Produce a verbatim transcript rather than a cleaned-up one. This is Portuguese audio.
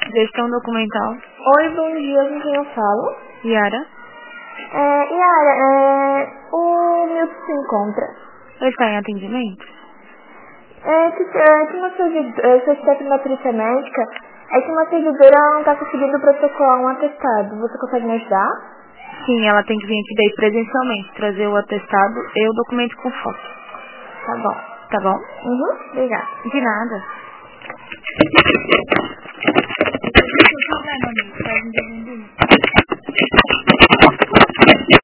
Gestão documental. Oi, bom dia, com quem eu falo? Yara. É, Yara, é, o Milton se encontra. Ele está em atendimento? É que, é, que uma servidora, eu sou chefe da polícia médica, é que uma servidora não está conseguindo protocolar um atestado. Você consegue me ajudar? Sim, ela tem que vir aqui daí presencialmente, trazer o atestado e o documento com foto. Tá bom. Tá bom? Uhum, obrigada. De nada. Faz um